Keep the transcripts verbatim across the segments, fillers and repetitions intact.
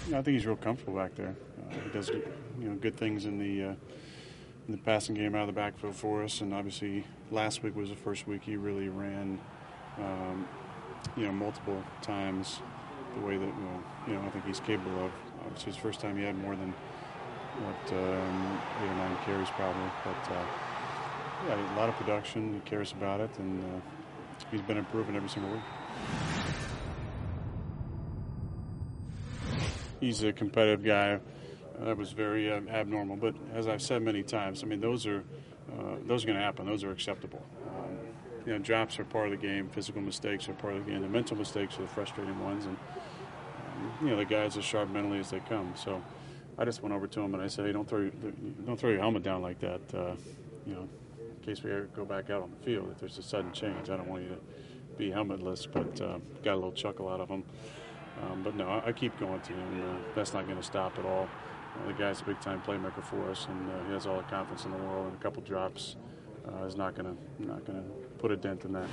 Yeah, I think he's real comfortable back there. Uh, he does, you know, good things in the uh, in the passing game out of the backfield for us. And obviously, last week was the first week he really ran, um, you know, multiple times the way that well, you know I think he's capable of. Obviously, it's the first time he had more than what um, eight or nine carries probably, but uh, yeah, a lot of production. He cares about it, and uh, he's been improving every single week. He's a competitive guy. Uh, that was very uh, abnormal, but as I've said many times, I mean, those are uh, those are going to happen. Those are acceptable. Um, you know, drops are part of the game. Physical mistakes are part of the game. The mental mistakes are the frustrating ones, and um, you know, the guys as sharp mentally as they come. So, I just went over to him and I said, "Hey, don't throw your, don't throw your helmet down like that. Uh, you know, in case we ever go back out on the field, if there's a sudden change, I don't want you to be helmetless." But uh, got a little chuckle out of him. Um, but no, I, I keep going to him. Uh, that's not going to stop at all. Uh, the guy's a big-time playmaker for us, and uh, he has all the confidence in the world. And a couple drops uh, is not going to not going to put a dent in that.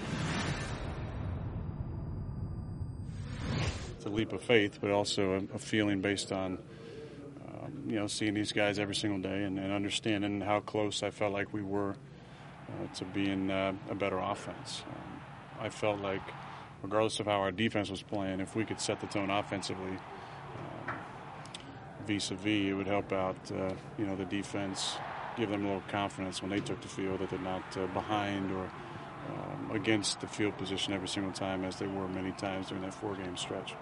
It's a leap of faith, but also a, a feeling based on um, you know seeing these guys every single day and, and understanding how close I felt like we were uh, to being uh, a better offense. Um, I felt like, regardless of how our defense was playing, if we could set the tone offensively, um, vis-a-vis, it would help out, uh, you know, the defense, give them a little confidence when they took the field that they're not uh, behind or um, against the field position every single time, as they were many times during that four-game stretch.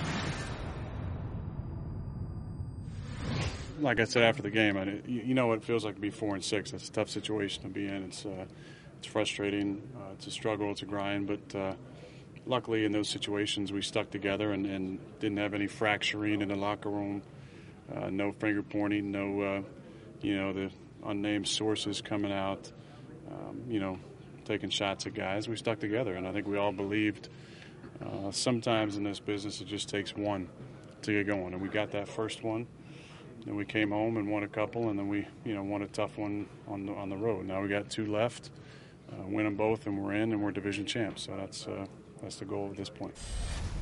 Like I said after the game, I, you know what it feels like to be four and six. That's a tough situation to be in. It's uh, it's frustrating. Uh, it's a struggle. It's a grind, but. Uh, Luckily, in those situations, we stuck together and, and didn't have any fracturing in the locker room. Uh, no finger pointing, no, uh, you know, the unnamed sources coming out, um, you know, taking shots at guys. We stuck together, and I think we all believed uh, sometimes in this business it just takes one to get going. And we got that first one, and we came home and won a couple, and then we, you know, won a tough one on the, on the road. Now we got two left, uh, win them both, and we're in, and we're division champs. So that's uh, That's the goal at this point.